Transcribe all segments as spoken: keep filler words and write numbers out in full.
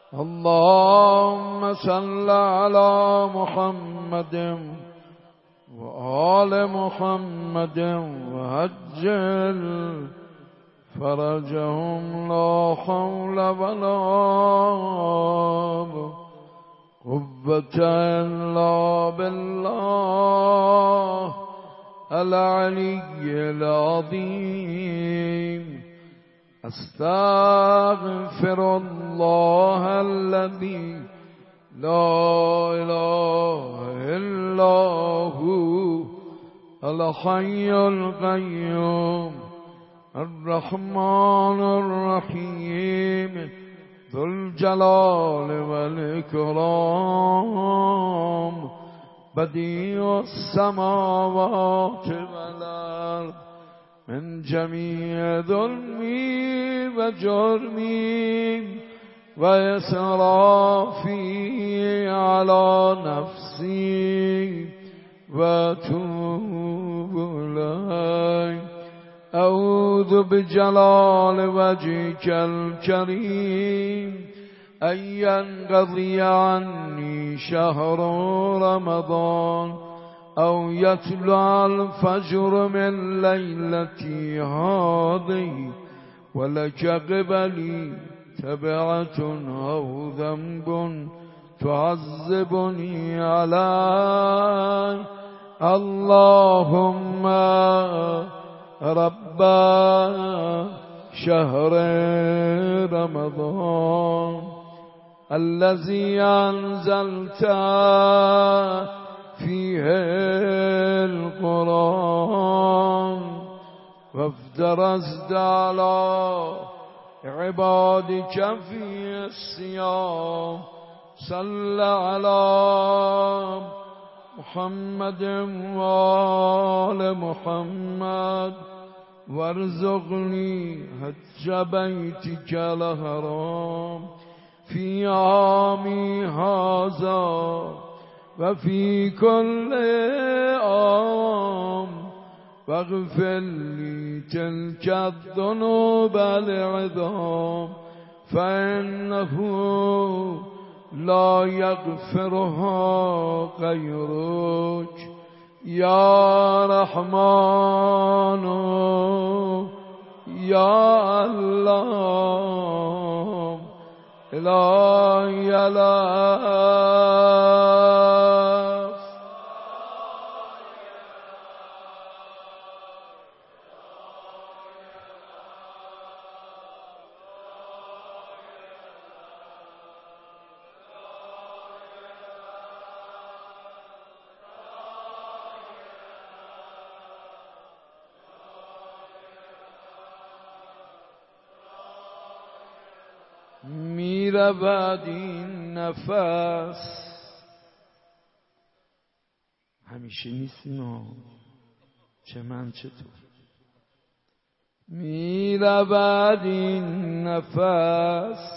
اللهم صل على محمد وآل محمد وعجل فرجهم لا حول ولا قوة إلا بالله العلي العظيم. أستغفر الله الذي لا إله إلا هو الحي القيوم الرحمن الرحيم ذو الجلال والإكرام بديع السماوات والأرض من جميع ظلمي وجرمي وإسرافي على نفسي وأتوب إليك. أعوذ بجلال وجهك الكريم أن ينقضي عني شهر رمضان أو يطلع الفجر من ليلتي هذه ولك قبلي تبعة أو ذنب تعذبني عليه. اللهم رب شهر رمضان الذي أنزلت فيه القرآن وافترضت على عبادك في الصيام صل على محمد وآل محمد وارزقني حج بيتك الحرام في عامي هذا وفي كل عام واغفر لي تلك الذنوب العظام فإنه لا يغفرها غيرك يا رحمن يا الله إلهي الله. میرود این نفس همیشه نیستیم چه من چه تو. میرود این نفس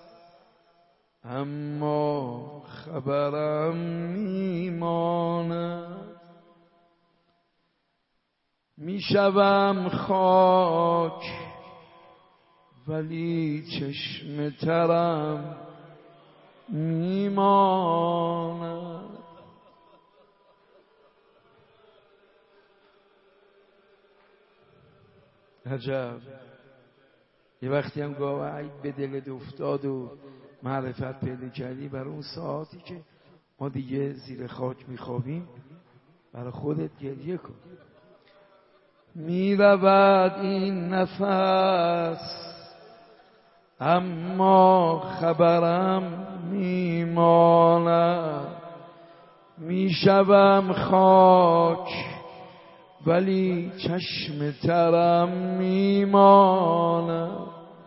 اما خبرم میماند. میشوم خاک ولی چشم ترم میماند. عجب یه وقتی هم گاهی به دلت افتاد و معرفت پیدا کردی برای اون ساعتی که ما دیگه زیر خاک میخوابیم برای خودت گریه کن. میرود این نفس اما خبرم میماند. میشوم خاک ولی چشم ترم میماند.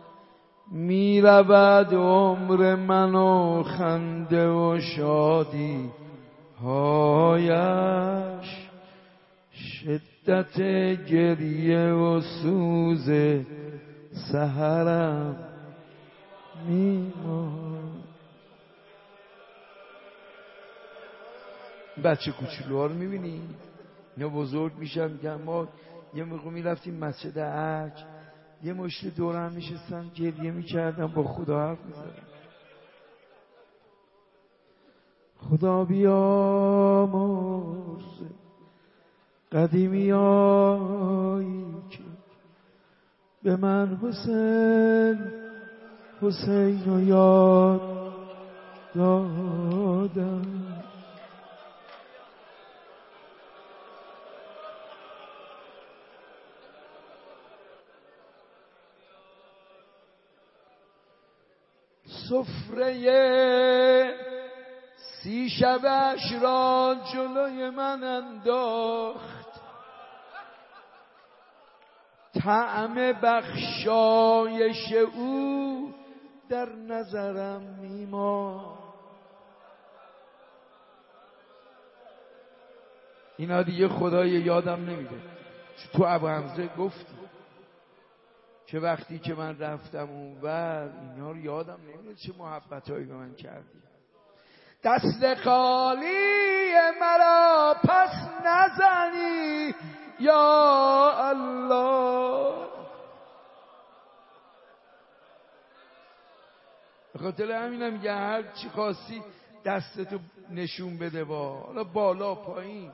میرود عمر من و خنده و شادی هایش شدت گریه و سوز سحرم میمان. بچه کوچولوها رو میبینی اینا بزرگ میشن میگن ما یه موقع میرفتیم مسجد حج یه مشت دورم میشستن گریه میکردن با خدا حرف میزدن. خدا بیامرز قدیمیایی که به من حسین حسین رو یاد دادم. سفره سی شبش را جلوی من انداخت، طعم بخشایش او در نظرم میمان. اینا دیگه خدای یادم نمیده. تو ابو حمزه گفتی که وقتی که من رفتم اونور اینا رو یادم نمیاد چه محبتایی به من کردی. دست خالی مرا پس نزنی یا الله. به خاطر همینم میگه هر چی خواستی دستتو نشون بده، با حالا بالا پایین.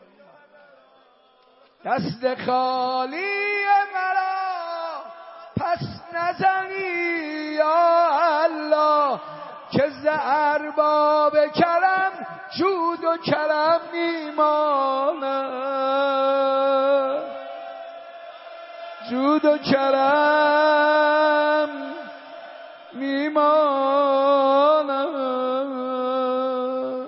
دست خالی مرا پس نزنی یا الله، که ز ارباب کرم جود و کرم میماند، جود و کرم میماند.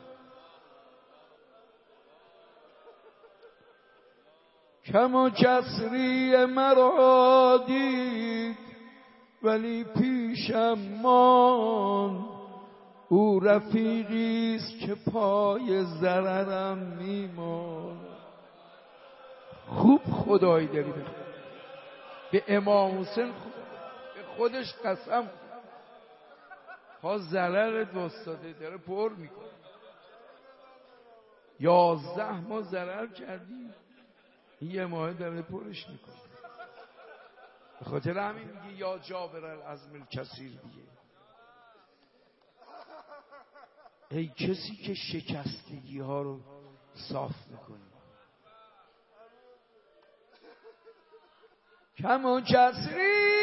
کم و کسری مرا دید ولی پیشم مان، او رفیقیست که پای ضررم میمان. خوب خدایی داری بخواد. به امام حسین خود به خودش قسم پا ضررت وستاده داره پر میکنه. یازده ما ضرر کردیم، این یه ماه داره پرش میکنه. به خاطر همین میگه یا جابر العزم الکثیر دیگه. ای کسی که شکستگی ها رو صاف میکنی. کم و کسری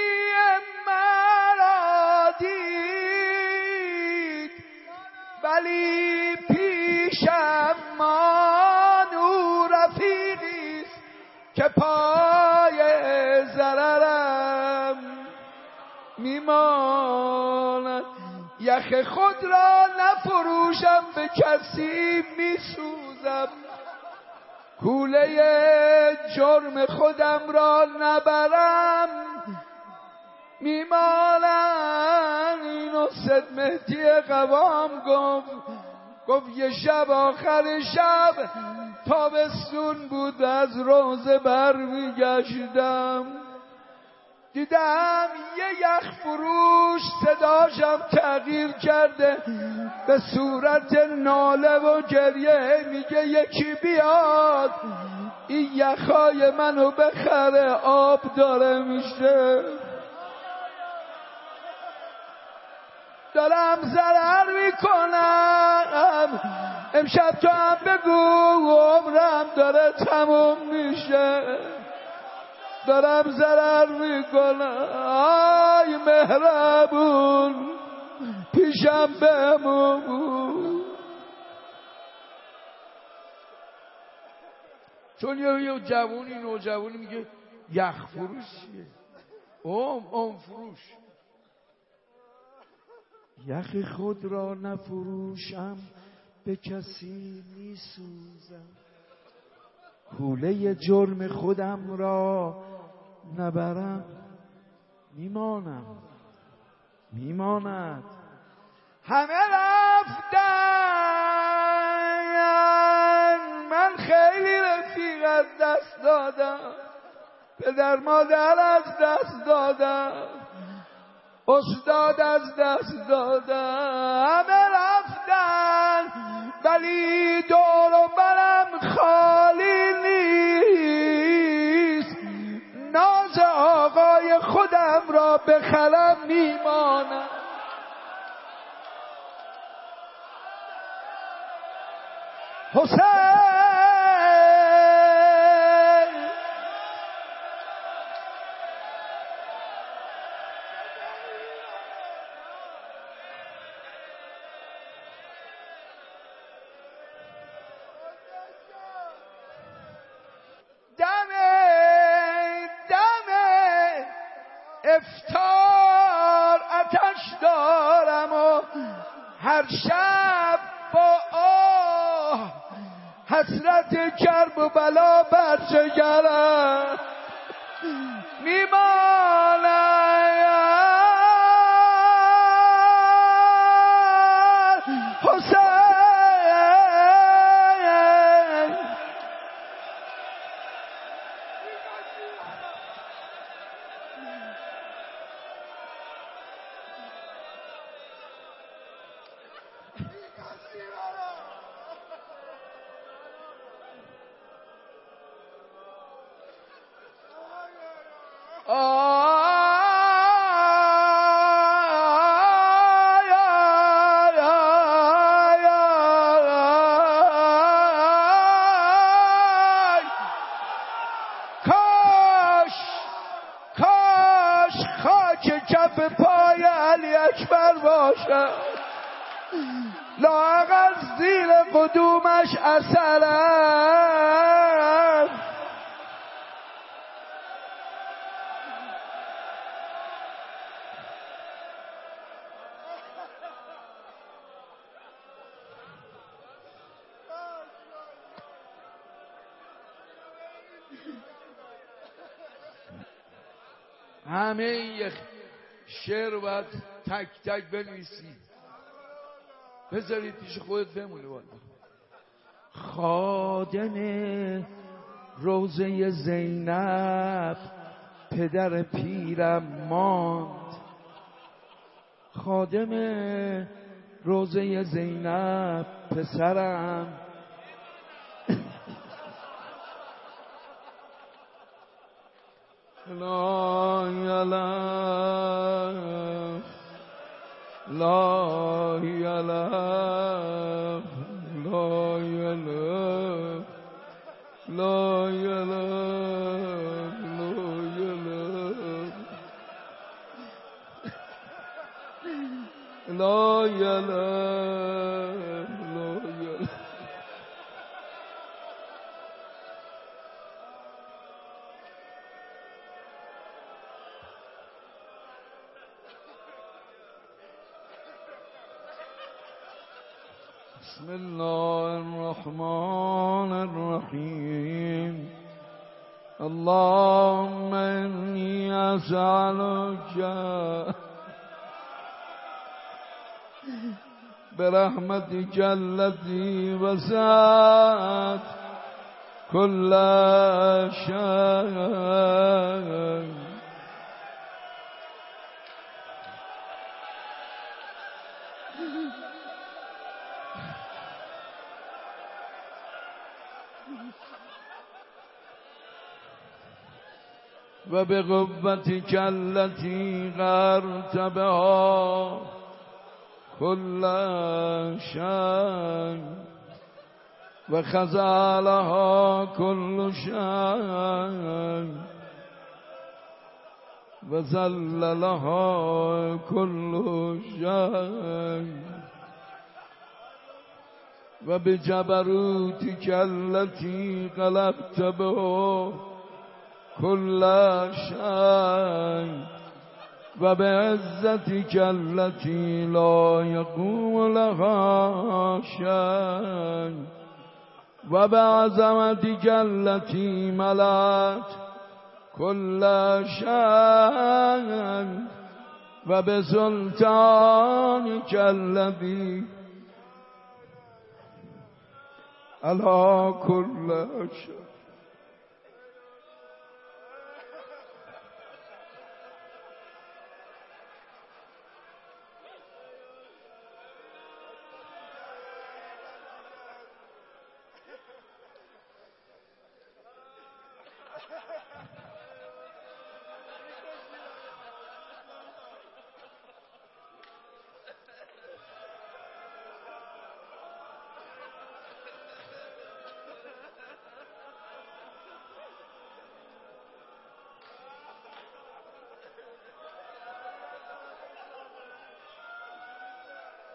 مرا دید ولی پیشم مان، او رفیقیست که پای ضررم میماند. یخ خود را نفروشم به کسی میسوزم، کوله جرم خودم را نبرم میمانم. اینو سید مهدی قوام گفت، گفت یه شب آخر شب تابستون بود، از روزه بر میگشتم دیدم یه یخ فروش صداشم تغییر کرده به صورت ناله و گریه، میگه یکی بیاد این یخای منو بخره آب داره میشه. دارم ضرر میکنم، امشب تو هم بگو عمرم داره تموم میشه. دارم ضرر میکنم، آی مهربون پیشم بمون. چون یه جوونی نوجوانی میگه یخ فروش چیه؟ اوم اوم فروش. یخ خود را نفروشم به کسی میسوزم، کوله جرم خودم را نبرم میمانم میماند. همه رفتن، من خیلی رفیق از دست دادم، پدر مادر از دست دادم، استاد از دست دادم. همه رفتن ولی دور و برم خالی نیست، ناز آقای خودم را بخرم میمانم. حسین افطار آتش دارم و هر شب با آه حسرت کرب و بلا بر جگرم میماند حسین. کاش کاش خاک کف پای علی اکبر باشم، لااقل زیر قدومش اثرم. همه یک شعر رو باید تک تک بنویسید، بذارید پیش خودت بمونه. والا خادم روضه زینب پدر پیرم ماند، خادم روضه زینب پسرم لا یلف لا یلف لا یلف لا یلف لا یلف لا یلف لا یلف. بسم الله الرحمن الرحیم. اللهم انی اسألک برحمتک التي وسعت كل شيء و به قوتک التي قهرت بها كل شيء و خزالها كل شيء و زللها كل شيء و بجبروتک التي غلبت به كل شيء و بعزتك التي لا يقوم لها شيء و بعظمتك التي ملأت كل شيء و بسلطانك الذي على كل شيء.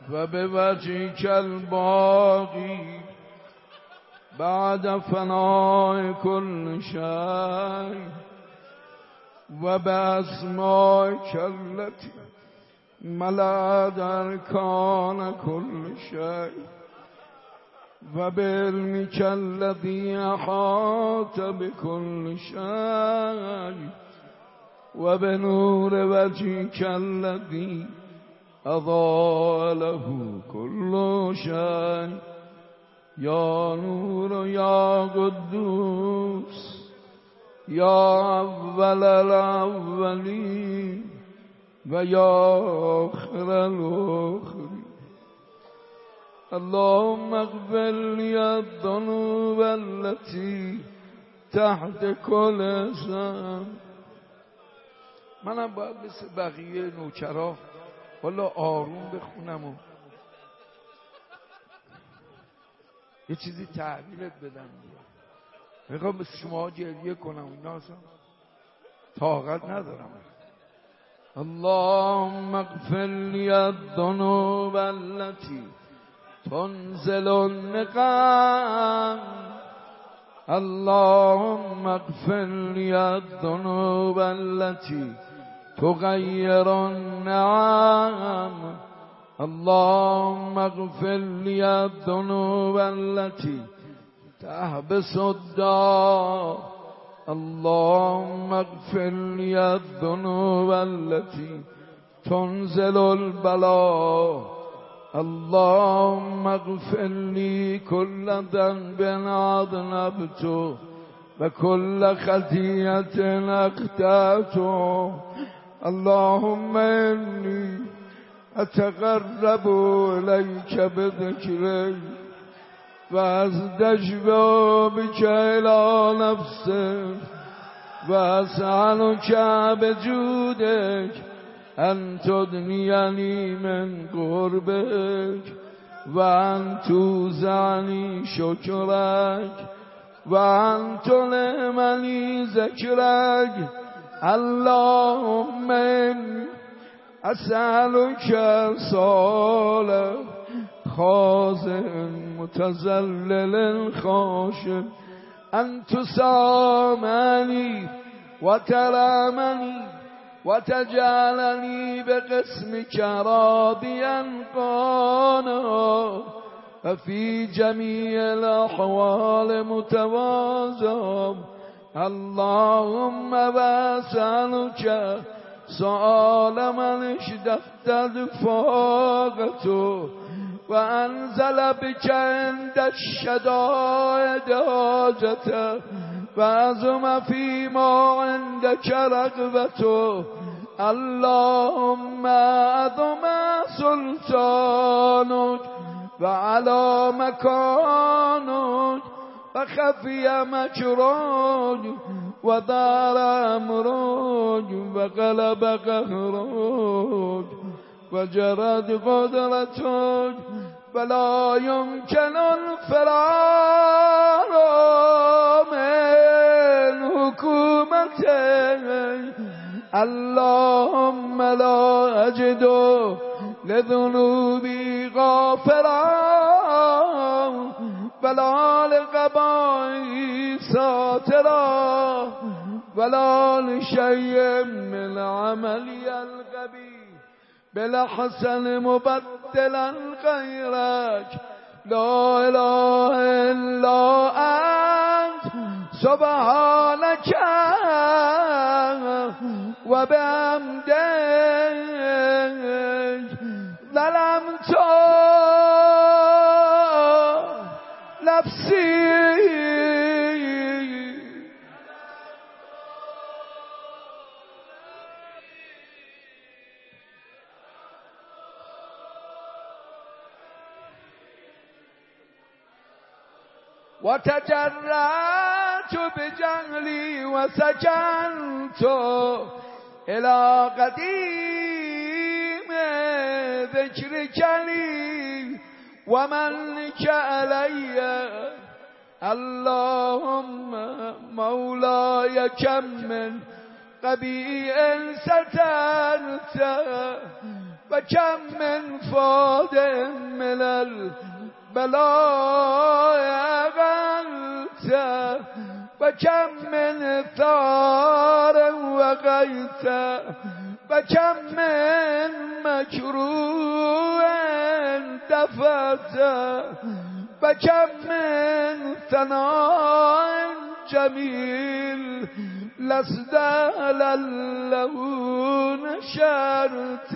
و به وجهک الباقی بعد فناء كل شيء و به اسمائک التي ملأت ارکان كل شيء و به علمک الذی احاط بكل شيء و به نور وجهک الذی اضاء له كل شيء یا نور یا قدوس یا اول الاولین و یا آخر الاخرین اللهم اغفر لی الذنوب التي تحت كل اسم. منم باید مثل بقیه نوکرا والا آروم بخونم و یه چیزی تحویلت بدم. میخوام به شما گریه کنم اینا اصلا طاقت ندارم. اللهم اغفر لی الذنوب التي تنزل النقم. اللهم اغفر لی الذنوب التي تغير النعم. اللهم اغفر لي الذنوب التي تحبس الدار. اللهم اغفر لي الذنوب التي تنزل البلاء. اللهم اغفر لي كل ذنب أذنبته وكل خطيئة أخطأته. اللهم إني أتقرب إليك بذكري وأستشفع بك إلى نفسك وأسألك بجودك أن تدنيني من قربك وأن توزعني شكرك وأن تلهمني ذكرك. اللهم إني أسألك صالح خاضع متذلل خاشع أن تسامحني وترحمني وتجعلني بقسمك راضيا قانا وفي جميع الأحوال متواضعا. اللهم وأسألك سؤال من اشتدت فاقته وأنزل بك عند الشدائد حاجته وعزم فيما عندك رغبته. اللهم عظم سلطانك وعلى مكانك وخفي مكرك ودار أمرك وغلب قهرك وجرت قدرتك ولا يمكن الفرار من حكومتك. اللهم لا أجد لذنوبي غافرا ولا لقبائي ساترا ولا لشيء من عملي القبيح بالحسن مبدلا غيرك. لا إله إلا أنت سبحانك وبحمدك ظلمت نفسي. وتجرأت بجهلي وسكنت إلى قديم ذكرك لي ومنك علي. اللهم مولاي كم من قبيح سترت و کم من فاد من البلاء اقلت و کم من ثار وقیت و کم من مکروه دفعت و کم من ثناء جمیل لست له نشرت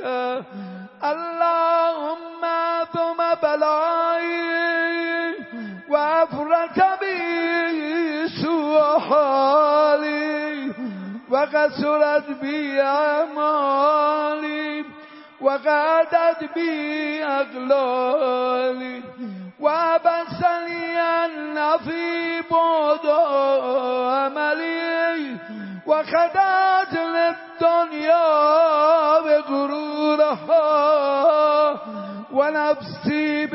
اللهم ثم بلایی و افرت بی سوء حالی و قصرت بی اعمالی و قعدت بی اغلالی و بسنی النفی بعد عملی و خدعت للدنیا بغرورها و نفسی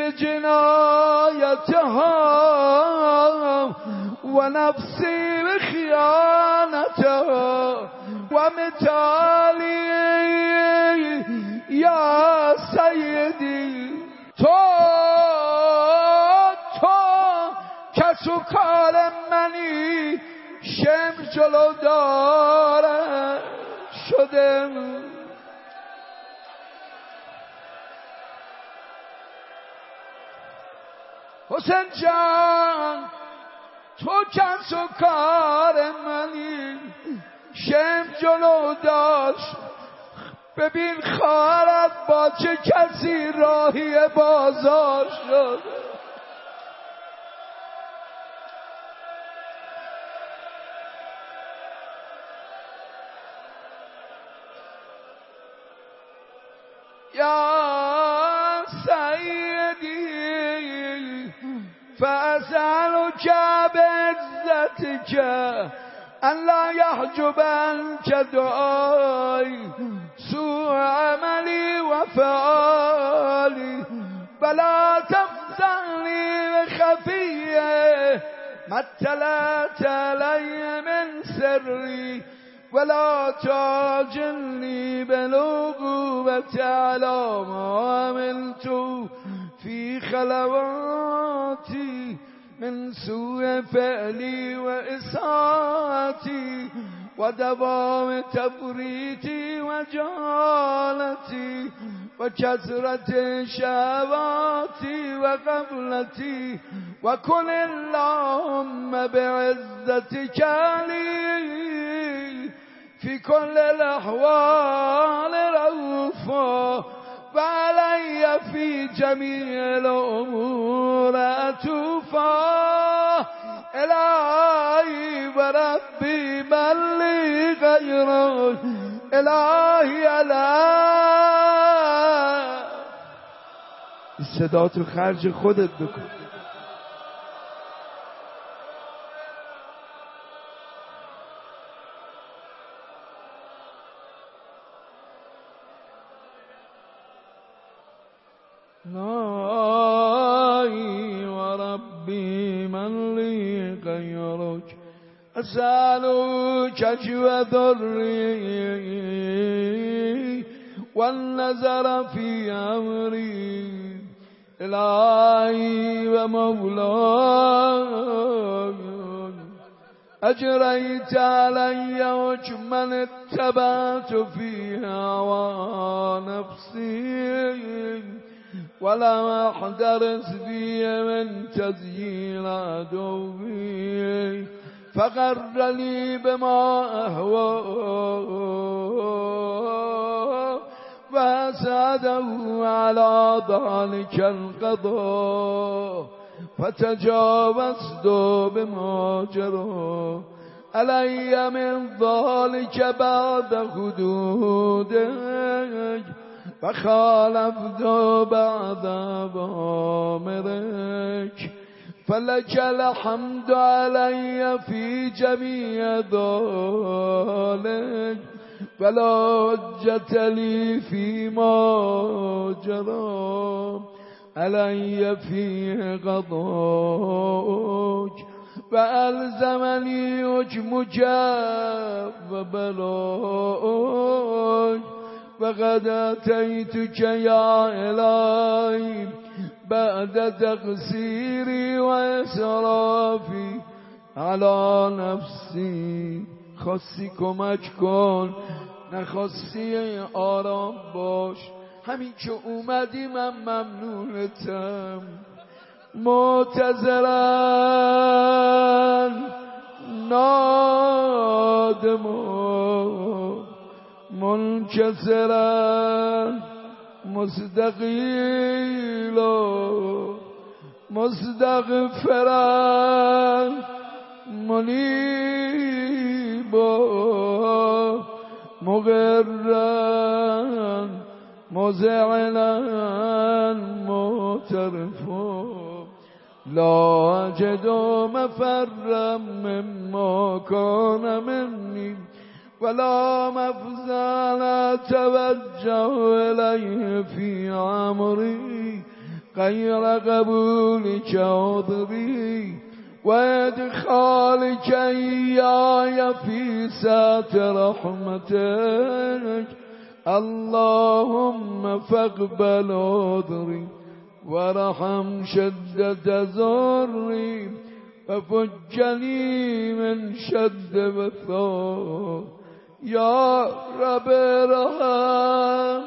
بجنایتها و نفسی بخیانتها و متالی یا سیدی تو تو کس و کار منی شم جلو داره شده حسین جان تو کس و کار منی شم جلو داشت ببین خواهرت با چه کسی راهی بازار شد یا سیدی فاسألک بعزتک ان لا یحجبنک دعای سوء عملی و فعالی ولا تفضلنی بخفیه ما اطلعت علی من سری ولا تعجلني بالعقوبة على ما عملت في خلواتي من سوء فعلي وإساءتي ودوام تفريطي وجهالتي وكثرة شهواتي وغفلتي وكن اللهم بعزتك لي في كل الأحوال رؤوفا وعلي في جميع الأمور عطوفا إلهي وربي من لي غيرك إلهي على صدا تو خرج خودت بکن إلهي وربي من لي غيرك أسألك جوا ذري والنظر في أمري إلهي ومولاي أجريت علي وجمن اتبعت في هوى نفسي ولم أحترس في من تزيين عدوي فغرني بما أهوى وأسعده على ذلك القضاء فتجاوزت بما جرى علي من ذلك بعد حدودك فخالفت بعد أوامرك فلك الحمد علي في جميع ذلك فلا حجة لي فيما جرى علي فيه قضاءك وألزمني حكمك وبلاءك وقد أتيتك يا إلهي بعد تقصيري وإسرافي على نفسی. خواستی کمک کن، نخواستی آرام باش. همین که اومدی من ممنونتم. معتذرن نادم منکسرن مستقیل مستغفرن منیب مغرن مزعلا معترف لا أجد مفرا مما كان مني ولا مفزع أتوجه إليه في عمري غير قبولك عذري وإدخالك إياي في سعة رحمتك. اللهم فاقبل عذري ورحم شدة ضري وفجني من شد بثار. يا رب ارحم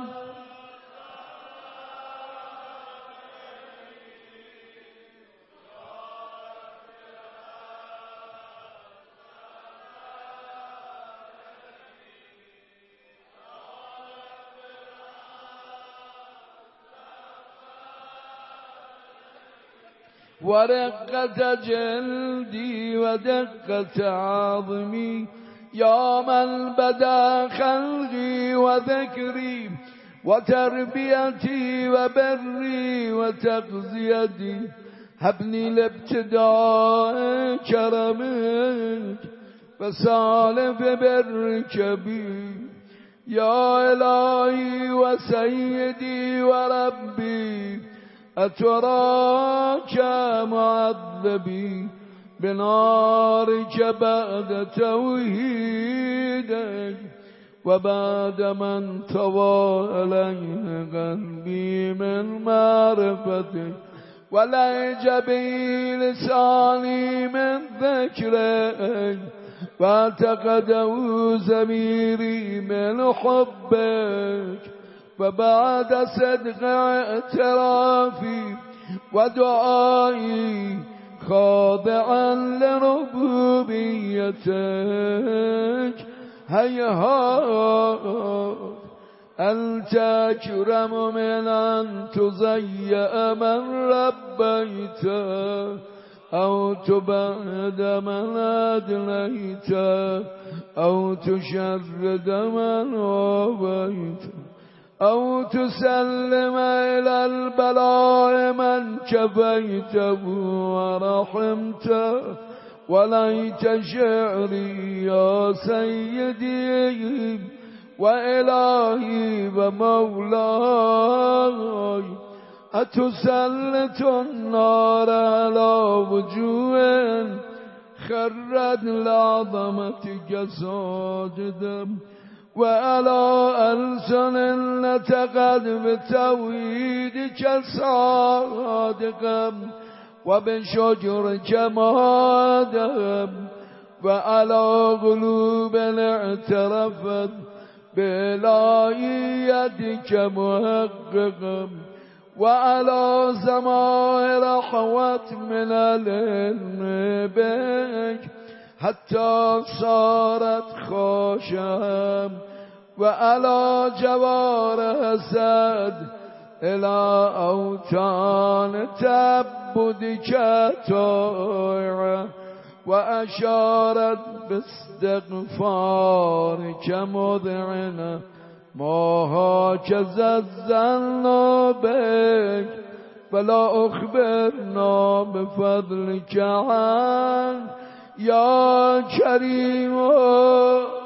ورقة جلدي ودقة عظمي يا من بدا خلقي وذكري وتربيتي وبري وتغذيتي. هبني لابتداء كرمك فسالف برك بي يا إلهي وسيدي وربي. أتراك معذبي بنارك بعد توحيدك وبعد من طوى عليه قلبي من معرفتك ولهج بي لساني من ذكرك واعتقده ضميري من حبك. وبعد صدق اعترافي ودعائي خاضعا لربوبيتك هيهات أنت أكرم من أن تضيع من ربيت أو تبعد من أدليت أو تشرد من وابيت أو تسلم إلى البلاء من كفيته ورحمته. وليت شعري يا سيدي وإلهي ومولاي أتسلط النار على وجوه خرت لعظمتك ساجدا وعلى ألسن نطقت بتوحيدك صادقا وبشجر جمادهم وعلى قلوب اعترفت بإلهيتك محققا وعلى زمائر حوت من العلم بك حتى صارت خاشعا وعلى جوار سد إلى أوتان تعبدك طائعة وأشارت باستغفارك مذعنة ما هكذا الظن بك فلا أخبرنا بفضلك عنك يا كريم